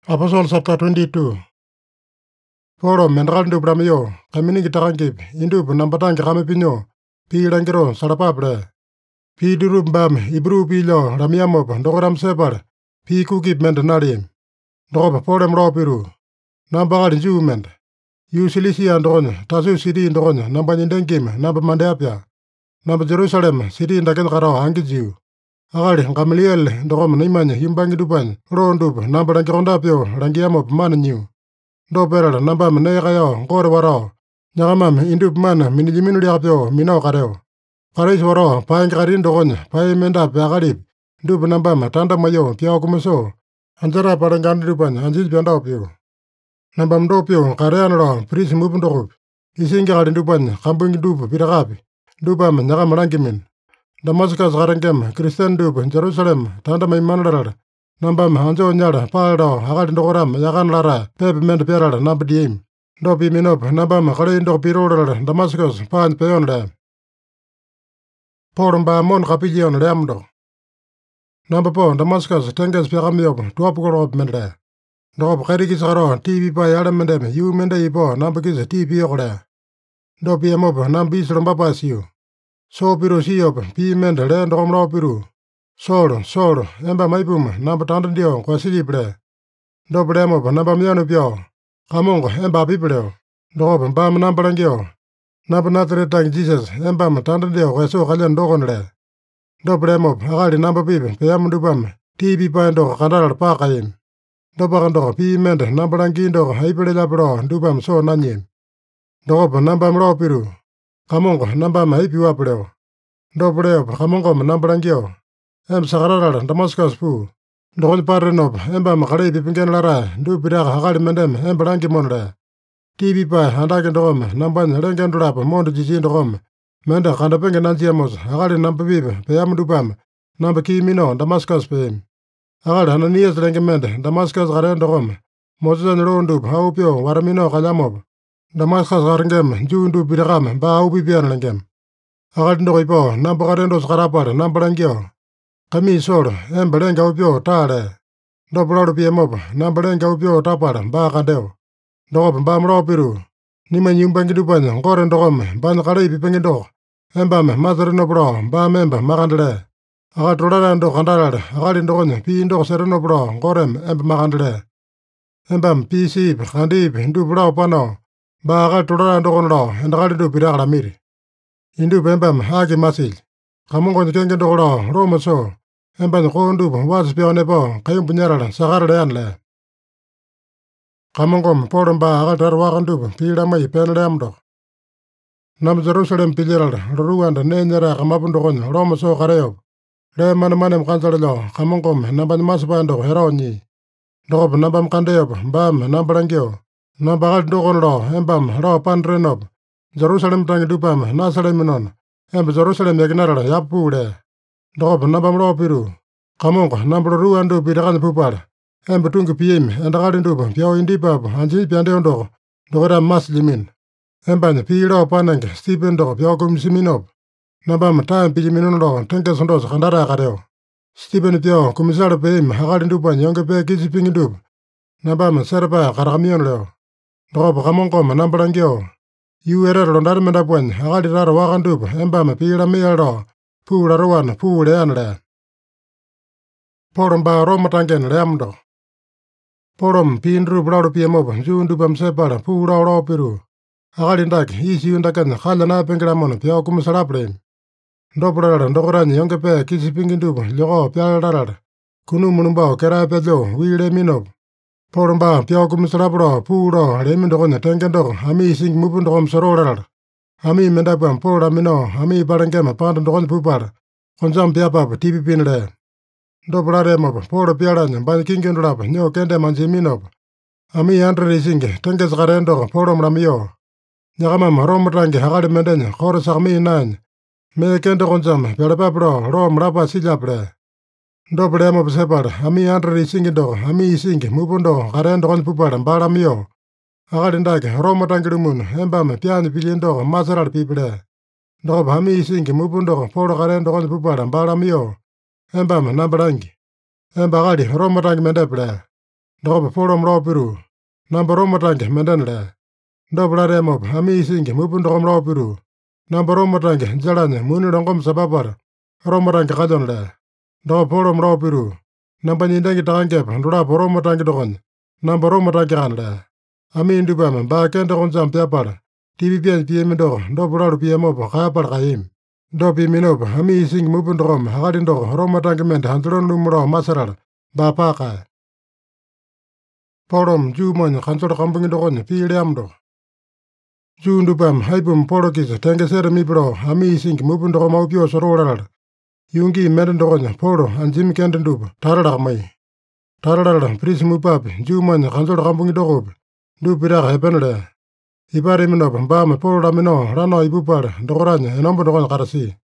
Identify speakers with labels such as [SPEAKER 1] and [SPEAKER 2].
[SPEAKER 1] Apostles chapter 22. Poro mendraldu bramio, kaminingi tarangip, indup nambatangi ramipinyo, pi langiro sarapabre. Pi durup bam, ibru pilo, ramiamop, dogoram separ, pi kukip mendenarim. Dogop porem ropiru. Nambagal jument. Yu silisia ndogonya, tasu sidi ndogonya, nambanyindengkim, namba mandeapia. Namba Jerusalem, sidi ndaken karo hangijiu. Agali Gamaliel ndogom nimanya yimbangi dupan rondup namba langirondapio langiamop mananyu. Do beral namba menekayo ngore waro. Nyagamam indup man minijiminu liapio minao kareo. Karais waro paeng karin dogonya pae mendap agalip. Dup namba tanda mayo piao kumuso. Anjara parangan dupan anjis piandapio. Namba mdopio karean ro pris mupundokup. Isingi kalin dupan kambungi dup pirakapi. Dupam nyagam langimin. Damascus garangem Christian dub Jerusalem tanda may manlar nambam anjo nyara paldo agal ndogoram yagan lara pep mend perala namb diem do piminop nambam kale ndo pirolar Damascus pan peonle porumba mon kapigion lemdo namba po Damascus tenges piramiob tuapugorop mende do kharigis garo TV pa yala mendem yu mende ipo nambagis TV ogre do piemob nambis rombapasiu So piru siop, pi mende le ndomro piru. Solo, emba maipum, namba tandandio, kwa silibre. Dobremo, namba miano pio. Kamongo, emba pipleo. Dob, bam nambalangio. Namba natretang Jesus, emba tandandio, kwa so kalian dogonle. Dobremo, agali namba pip, peamundubam. Tibi pando, kandal pakayim. Dobagando, pi mende, nambalangindo, haipele labro, dubam so nanyim. Dob, namba mro piru. Kamongo namba maipi wapleo. Dopleo kamongo nambalangio. Sagarara Damascus pu. Dogon parrenop emba makale pipingen lara du piraga hagali mendem embalangi monle. TV pa handake dogom namban lengen drap mondo jijin dogom. Menda kandapenge nanjiamos hagali namba pipe peyam dupam. Namba kimino Damascus pe. Hagali Hananias lengemende Damascus garen dogom. Moses rondup haupio waramino kalamop. Damascus garangem jundu biragam ba ubi pian langem. Agal ndo ipo namba garendo skarapar namba langio. Kami sor embalenga upio tale. Doblor piemob namba lenga upio tapar ba kadeo. Dob ba mro piru. Nima nyumbangi dupan ngore ndogom ban kare pipengi do. Embam mazarino bro ba memba magandle. Agal tolala ndo kandalar agal ndogonya pi ndo sereno bro ngorem emba magandle. Embam pi sip kandip ndu bro pano. Bagal tulala ndogonlo endagali du piragala miri. Indu bembam hagi masil. Kamungo nikenge ndogolo roma so. Emban kondu was pionepo kayum punyarala sagarale anle. Kamungom porumba agal tarwakandu pila may penle amdo. Nam Jerusalem pilirala ruanda nenyara kamapundogon roma so kareo. Le manamanem kansalelo kamungom namban masupando heronyi. Dogob nambam kandeob bam nambalangio. Nambagal dogon lo embam lo pandrenop. Jerusalem tangi dupam nasalemenon. Jerusalem yaginarala yapule. Dogob nambam lo piru. Kamongo nambro ruandu pirakan pupar. Betungi piem endagalin dupa piao indipap anji piandeondo. Dogora maslimin. Emban pilo panang Stephen do piao kumsiminop. Nambam time pijiminon lo tenkesondos kandara kareo. Stephen piao kumisara piem hagalin dupa nyonge pe kisipingin dup. Nambam serpa karakamion leo. Dogob kamongo nambalangio. Yu erer londar mendapuen agali rara wakandup embam pila mialo. Pula ruan pule anle. Porom ba roma tangen leamdo. Porom pindru blaudu piemob jundupam separa pula ro piru. Agali ndak isi undakan khalana pengramon piao kumusalaprem. Doblara ndogoran yonge pe kisipingin dup lyogo pialarar. Kunu munumbao kera pedlo wile minop. Porumba piao kumisarapro puro remindogonya tengendog ami sing mupundogom sororar. Ami mendapam pora mino ami barangema pandandogon pupar. Konjam piapap tipi pinle. Doblaremop poro piaranya bankingendolap nyo kende manjiminop. Ami andre singe tenges garendog porom ramio. Nyagamam romrange hagari mendenya kore sakmi nany. Me kende konjam pialapapro rom rapa silaple. Dobremo separ, ami andre singindo, ami singi mupundo, karendo kon pupar, baramio. Agalindake, Roma tangirumun, embam, piani piliendo, masaral piple. Dob ami singi mupundo, poro karendo kon pupar, baramio. Embam, nambarangi. Embagali, Roma tangi mendeple. Dokopa polom lao piru. Namba romatange menden le. Dopa laremopa ami isingi mupun dokom lao piru. Namba romatange jalanya muni longom sabapara. Romatange kalyon le. Dokopa polom lao piru. Namba nyindangi takangepa dolapo romatange dokonya. Namba romatange kan le. Ami indupame ba kende konjam piapala. Tipi piany piyemi doko dopa lalu piyamopa kayapala kayimi. Dopa iminopa ami isingi mupun dokoma akali doko romatange mende anjalon lumu lao masarala. Ba pakae. Polom Juu monya kansolo kampungi dokonya pii leamo doko. Juu dupame haipum polo kisa tengesere mipilo ami isingi mupun dokoma upio sorolalala. Yungi mende dokonya polo anjimi kende dupa taralaka mai. Taralala prisi mupapi Juu monya kansolo kampungi dokopi. Dupa piraka epene le. Ipare iminopa bame polo lamino lano ipupala dokoranya enombo dokonya karasi.